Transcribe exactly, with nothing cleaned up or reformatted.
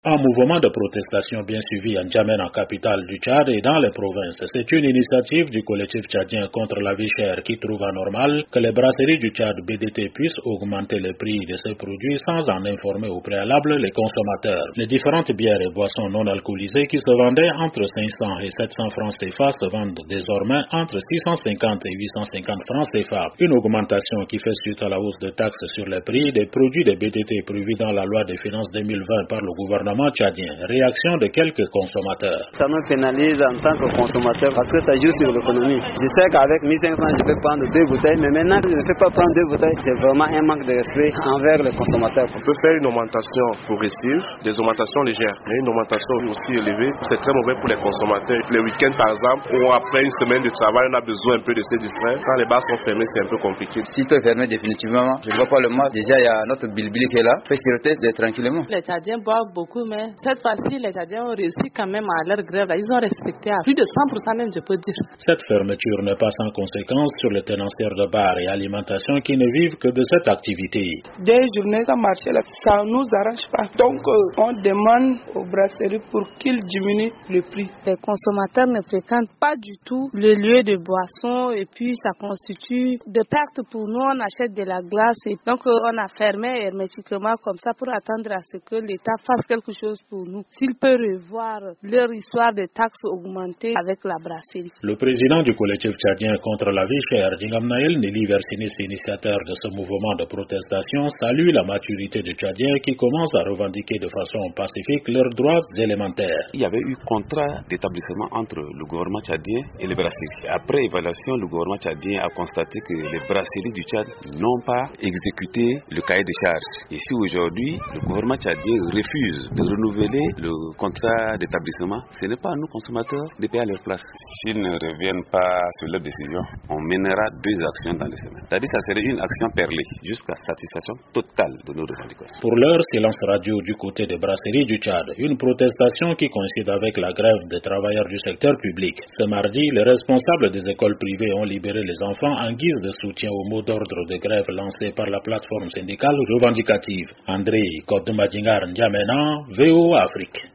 Un mouvement de protestation bien suivi en N'Djamena, capitale du Tchad et dans les provinces. C'est une initiative du collectif tchadien contre la vie chère qui trouve anormal que les brasseries du Tchad B D T puissent augmenter les prix de ces produits sans en informer au préalable les consommateurs. Les différentes bières et boissons non alcoolisées qui se vendaient entre cinq cents et sept cents francs C F A se vendent désormais entre six cent cinquante et huit cent cinquante francs C F A. Une augmentation qui fait suite à la hausse de taxes sur les prix des produits des B D T prévus dans la loi des finances deux mille vingt par le gouvernement tchadien. Réaction de quelques consommateurs. Ça me pénalise en tant que consommateur parce que ça joue sur l'économie. Je sais qu'avec mille cinq cents je peux prendre deux bouteilles, mais maintenant je ne peux pas prendre deux bouteilles. C'est vraiment un manque de respect envers les consommateurs. On peut faire une augmentation progressive, des augmentations légères, mais une augmentation aussi élevée, c'est très mauvais pour les consommateurs. Les week-ends par exemple, ou après une semaine de travail, on a besoin un peu de se distraire. Quand les bars sont fermés, c'est un peu compliqué. Si tout est fermé définitivement, je ne vois pas le mois. Déjà, il y a notre bilbili qui est là. Fait sûreté d'être tranquillement. Les Tchadiens boivent beaucoup, mais cette fois-ci, les Tchadiens ont réussi quand même à leur grève. Ils ont respecté à plus de cent pour cent même, je peux dire. Cette fermeture n'est pas sans conséquence sur les tenanciers de bars et alimentation qui ne vivent que de cette activité. Des journées sans marché, là, ça ne nous arrange pas. Donc, euh, on demande aux brasseries pour qu'ils diminuent le prix. Les consommateurs ne fréquentent pas du tout le lieu de boisson et puis ça constitue de pertes pour nous. On achète de la glace et donc euh, on a fermé hermétiquement comme ça pour attendre à ce que l'État fasse quelque chose pour nous. S'il peut revoir leur histoire de taxes augmentées avec la brasserie. Le président du collectif tchadien contre la vie chère, Djingamnaël Nelly Versinis, initiateur de ce mouvement de protestation, salue la maturité des Tchadiens qui commencent à revendiquer de façon pacifique leurs droits élémentaires. Il y avait eu contrat d'établissement entre le gouvernement tchadien et les brasseries. Après évaluation, le gouvernement tchadien a constaté que les brasseries du Tchad n'ont pas exécuté le cahier de charges. Ici aujourd'hui, le gouvernement tchadien refuse de renouveler le contrat d'établissement. Ce n'est pas à nous consommateurs de payer à leur place. S'ils ne reviennent pas sur leur décision, on mènera deux actions dans les semaines. C'est-à-dire que ça serait une action perlée jusqu'à satisfaction totale de nos revendications. Pour l'heure, silence radio du côté des brasseries du Tchad. Une protestation qui coïncide avec la grève des travailleurs du secteur public. Ce mardi, les responsables des écoles privées ont libéré les enfants en guise de soutien au mot d'ordre de grève lancé par la plateforme syndicale revendicative. André Kodoumadjingar N'Djamena, V O Afrique.